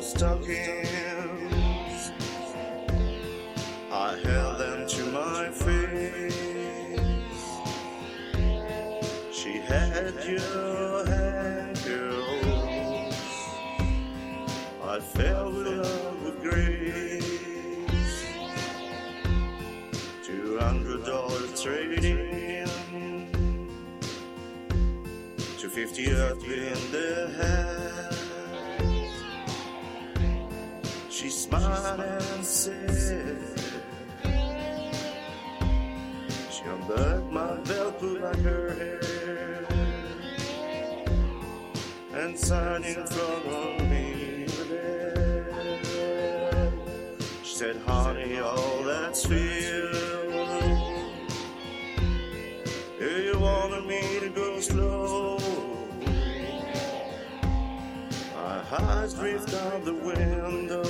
stockings. I held them to my face. She had your hand, girl. I fell in love with grace. $200 trading, 250 up in the hand. She smiled and said, she unbuckled my belt, put back her hair, and signed in front of me. She said, honey, all that's filled. You wanted me to go slow. My eyes drift out the window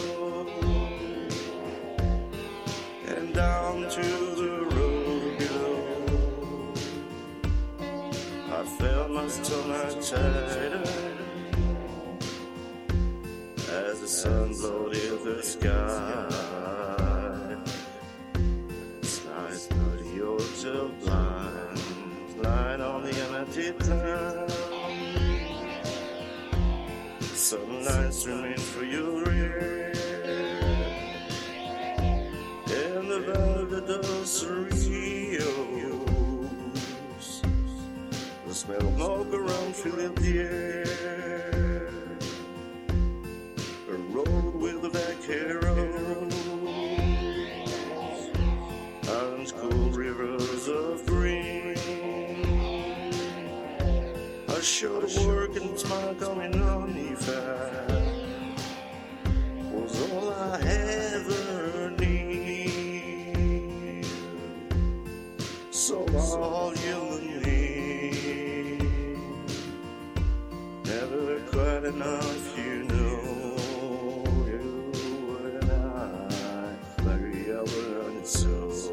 and down to the road below. I felt my stomach tighter as the sun flooded the sky. Slides through the orbs of blind, lying on the empty town. Some nights remain for your ear, and the velvet dust reels. The smell of smoke around filled the air. A road with the back arrows, and cool rivers of green. I showed up work and smile coming on me fast was all I ever need. So all you need, never quite enough, you know. You and I, Larry, I learned so.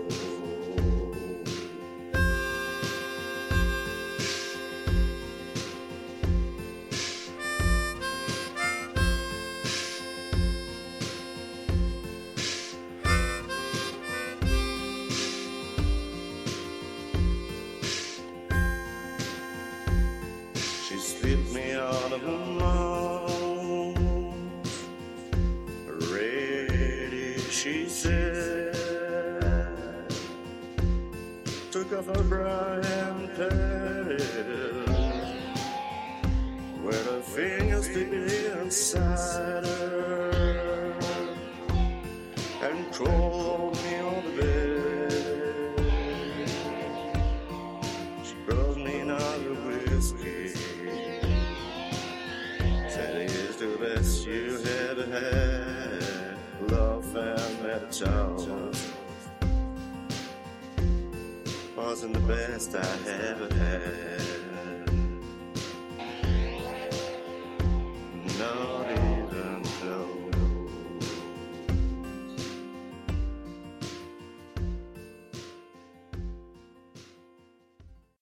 She slipped me out of her mouth. Ready, she said. Took off her bra and patted where her fingers stick inside her, and crawled me on the bed. She brought me another whiskey. The best you ever had, love and meditation wasn't the best I ever had.